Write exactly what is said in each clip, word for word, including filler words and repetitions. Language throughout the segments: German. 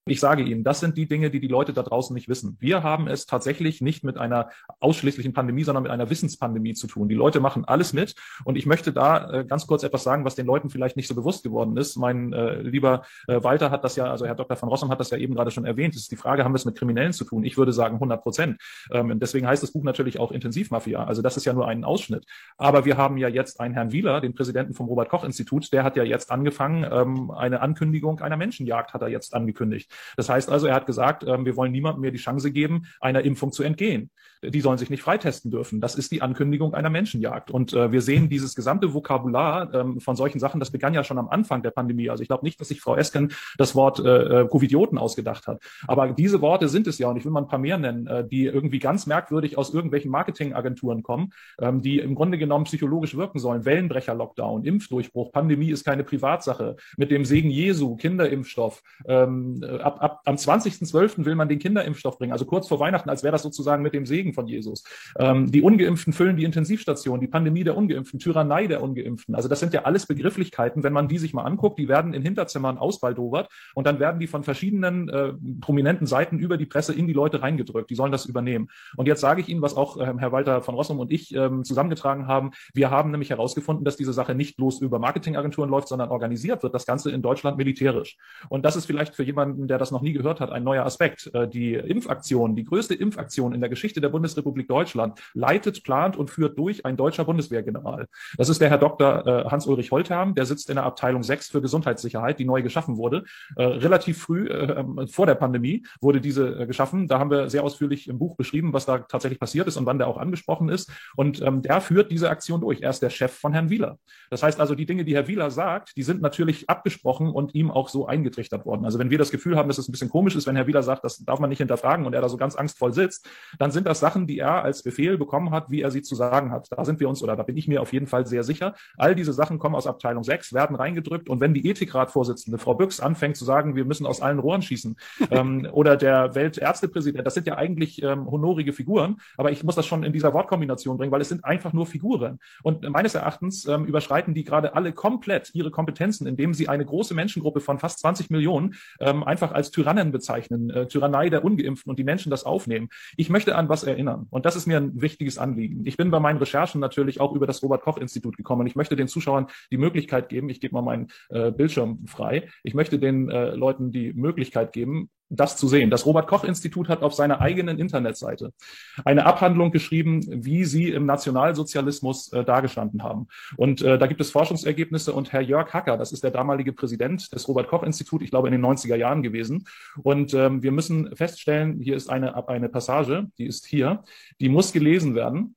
Ich sage Ihnen, das sind die Dinge, die die Leute da draußen nicht wissen. Wir haben es tatsächlich nicht mit einer ausschließlichen Pandemie, sondern mit einer Wissenspandemie zu tun. Die Leute machen alles mit. Und ich möchte da äh, ganz kurz etwas sagen, was den Leuten vielleicht nicht so bewusst geworden ist. Mein äh, lieber äh, Walter hat das ja, also Herr Doktor van Rossum hat das ja eben gerade schon erwähnt. Es ist die Frage, haben wir es mit Kriminellen zu tun? Ich würde sagen hundert Prozent. Ähm, deswegen heißt das Buch natürlich auch Intensivmafia. Also das ist ja nur ein Ausschnitt. Aber wir haben ja jetzt einen Herrn Wieler, den Präsidenten vom Robert-Koch-Institut, der hat ja jetzt angefangen, ähm, eine Ankündigung einer Menschenjagd hat er jetzt angekündigt. Das heißt also, er hat gesagt, äh, wir wollen niemandem mehr die Chance geben, einer Impfung zu entgehen. Die sollen sich nicht freitesten dürfen. Das ist die Ankündigung einer Menschenjagd. Und äh, wir sehen dieses gesamte Vokabular ähm, von solchen Sachen, das begann ja schon am Anfang der Pandemie. Also ich glaube nicht, dass sich Frau Esken das Wort äh, Covidioten ausgedacht hat. Aber diese Worte sind es ja, und ich will mal ein paar mehr nennen, äh, die irgendwie ganz merkwürdig aus irgendwelchen Marketingagenturen kommen, ähm, die im Grunde genommen psychologisch wirken sollen. Wellenbrecher-Lockdown, Impfdurchbruch, Pandemie ist keine Privatsache, mit dem Segen Jesu, Kinderimpfstoff. Ähm, ab, ab, am zwanzigsten zwölften will man den Kinderimpfstoff bringen, also kurz vor Weihnachten, als wäre das sozusagen mit dem Segen von Jesus. Ähm, die Ungeimpften füllen die Intensivstation, die Pandemie der Ungeimpften, Tyrannei der Ungeimpften. Also das sind ja alles Begrifflichkeiten, wenn man die sich mal anguckt, die werden in Hinterzimmern ausbaldowert und dann werden die von verschiedenen äh, prominenten Seiten über die Presse in die Leute reingedrückt. Die sollen das übernehmen. Und jetzt sage ich Ihnen, was auch äh, Herr Walter von Rossum und ich ähm, zusammengetragen haben. Wir haben nämlich herausgefunden, dass diese Sache nicht bloß über Marketingagenturen läuft, sondern organisiert wird, das Ganze in Deutschland militärisch. Und das ist vielleicht für jemanden, der das noch nie gehört hat, ein neuer Aspekt. Äh, die Impfaktion, die größte Impfaktion in der Geschichte der Bundesrepublik Deutschland, leitet, plant und führt durch ein deutscher Bundeswehrgeneral. Das ist der Herr Doktor äh, Hans-Ulrich Holtherm, der sitzt in der Abteilung sechs für Gesundheitssicherheit, die neu geschaffen wurde. Äh, relativ früh, äh, vor der Pandemie, wurde diese äh, geschaffen. Da haben wir sehr ausführlich im Buch beschrieben, was da tatsächlich passiert ist und wann der auch angesprochen ist. Und ähm, der führt diese Aktion durch. Er ist der Chef von Herrn Wieler. Das heißt also, die Dinge, die Herr Wieler sagt, die sind natürlich abgesprochen und ihm auch so eingetrichtert worden. Also wenn wir das Gefühl haben, dass es ein bisschen komisch ist, wenn Herr Wieler sagt, das darf man nicht hinterfragen und er da so ganz angstvoll sitzt, dann sind das Sachen, die er als Befehl bekommen hat, wie er sie zu sagen hat. Da sind wir uns, oder da bin ich mir auf jeden Fall sehr sicher. All diese Sachen kommen aus Abteilung sechs, werden reingedrückt und wenn die Ethikratvorsitzende Frau Büchs anfängt zu sagen, wir müssen aus allen Rohren schießen ähm, oder der Weltärztepräsident, das sind ja eigentlich ähm, honorige Figuren, aber ich muss das schon in dieser Wortkombination bringen, weil es sind einfach nur Figuren. Und meines Erachtens ähm, überschreiten die gerade alle komplett ihre Kompetenzen, indem sie eine große Menschengruppe von fast zwanzig Millionen ähm, einfach als Tyrannen bezeichnen, äh, Tyrannei der Ungeimpften und die Menschen das aufnehmen. Ich möchte an was erinnern und das ist mir ein wichtiges Anliegen. Ich bin bei meinen Recherchen natürlich auch über das Robert-Koch-Institut gekommen und ich möchte den Zuschauern die Möglichkeit geben, ich gebe mal meinen äh, Bildschirm frei, ich möchte den äh, Leuten die Möglichkeit geben, das zu sehen. Das Robert-Koch-Institut hat auf seiner eigenen Internetseite eine Abhandlung geschrieben, wie sie im Nationalsozialismus äh, dargestanden haben. Und äh, da gibt es Forschungsergebnisse und Herr Jörg Hacker, das ist der damalige Präsident des Robert-Koch-Institut, ich glaube in den neunziger Jahren gewesen. Und ähm, wir müssen feststellen, hier ist eine, eine Passage, die ist hier, die muss gelesen werden,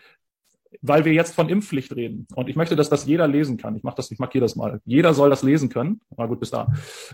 weil wir jetzt von Impfpflicht reden. Und ich möchte, dass das jeder lesen kann. Ich mache das, ich markiere das mal. Jeder soll das lesen können. Na gut, bis da.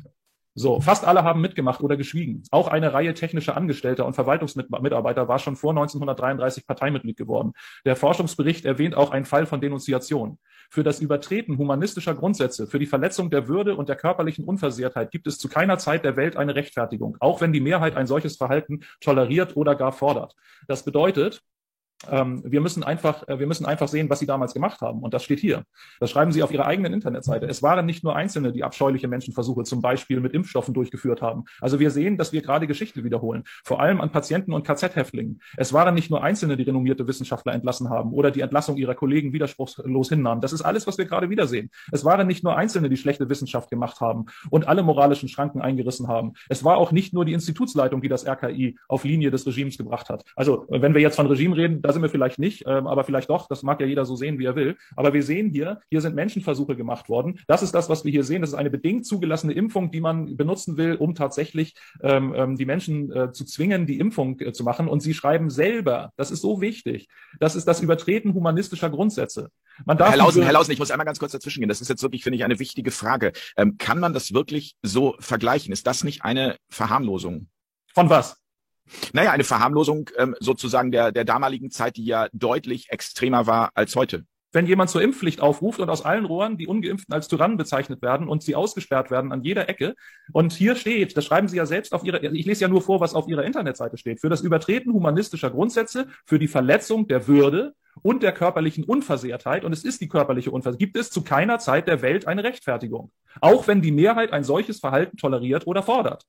So, fast alle haben mitgemacht oder geschwiegen. Auch eine Reihe technischer Angestellter und Verwaltungsmitarbeiter war schon vor neunzehnhundertdreiunddreißig Parteimitglied geworden. Der Forschungsbericht erwähnt auch einen Fall von Denunziation. Für das Übertreten humanistischer Grundsätze, für die Verletzung der Würde und der körperlichen Unversehrtheit gibt es zu keiner Zeit der Welt eine Rechtfertigung, auch wenn die Mehrheit ein solches Verhalten toleriert oder gar fordert. Das bedeutet, Ähm, wir müssen einfach, äh, wir müssen einfach sehen, was sie damals gemacht haben. Und das steht hier. Das schreiben sie auf ihrer eigenen Internetseite. Es waren nicht nur Einzelne, die abscheuliche Menschenversuche zum Beispiel mit Impfstoffen durchgeführt haben. Also wir sehen, dass wir gerade Geschichte wiederholen. Vor allem an Patienten und K Z-Häftlingen. Es waren nicht nur Einzelne, die renommierte Wissenschaftler entlassen haben oder die Entlassung ihrer Kollegen widerspruchslos hinnahmen. Das ist alles, was wir gerade wiedersehen. Es waren nicht nur Einzelne, die schlechte Wissenschaft gemacht haben und alle moralischen Schranken eingerissen haben. Es war auch nicht nur die Institutsleitung, die das R K I auf Linie des Regimes gebracht hat. Also wenn wir jetzt von Regime reden, da sind wir vielleicht nicht, ähm, aber vielleicht doch, das mag ja jeder so sehen, wie er will. Aber wir sehen hier, hier sind Menschenversuche gemacht worden. Das ist das, was wir hier sehen. Das ist eine bedingt zugelassene Impfung, die man benutzen will, um tatsächlich ähm, die Menschen äh, zu zwingen, die Impfung äh, zu machen. Und sie schreiben selber, das ist so wichtig, das ist das Übertreten humanistischer Grundsätze. Man darf Herr Lausen, Herr Lausen, ich muss einmal ganz kurz dazwischen gehen. Das ist jetzt wirklich, finde ich, eine wichtige Frage. Ähm, kann man das wirklich so vergleichen? Ist das nicht eine Verharmlosung? Von was? Naja, eine Verharmlosung ähm, sozusagen der, der damaligen Zeit, die ja deutlich extremer war als heute. Wenn jemand zur Impfpflicht aufruft und aus allen Rohren die Ungeimpften als Tyrannen bezeichnet werden und sie ausgesperrt werden an jeder Ecke. Und hier steht, das schreiben Sie ja selbst auf Ihrer, ich lese ja nur vor, was auf Ihrer Internetseite steht, für das Übertreten humanistischer Grundsätze, für die Verletzung der Würde und der körperlichen Unversehrtheit, und es ist die körperliche Unversehrtheit, gibt es zu keiner Zeit der Welt eine Rechtfertigung. Auch wenn die Mehrheit ein solches Verhalten toleriert oder fordert.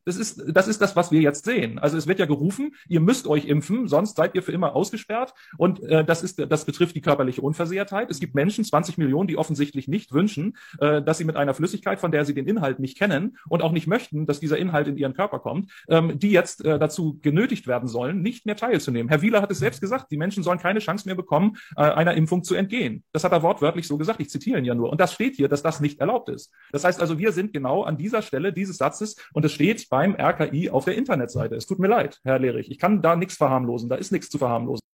Das ist, das ist das, was wir jetzt sehen. Also es wird ja gerufen, ihr müsst euch impfen, sonst seid ihr für immer ausgesperrt. Und äh, das ist, das betrifft die körperliche Unversehrtheit. Es gibt Menschen, zwanzig Millionen, die offensichtlich nicht wünschen, äh, dass sie mit einer Flüssigkeit, von der sie den Inhalt nicht kennen und auch nicht möchten, dass dieser Inhalt in ihren Körper kommt, ähm, die jetzt äh, dazu genötigt werden sollen, nicht mehr teilzunehmen. Herr Wieler hat es selbst gesagt, die Menschen sollen keine Chance mehr bekommen, äh, einer Impfung zu entgehen. Das hat er wortwörtlich so gesagt. Ich zitiere ihn ja nur. Und das steht hier, dass das nicht erlaubt ist. Das heißt also, wir sind genau an dieser Stelle dieses Satzes und es steht beim R K I auf der Internetseite. Es tut mir leid, Herr Lehrig. Ich kann da nichts verharmlosen. Da ist nichts zu verharmlosen.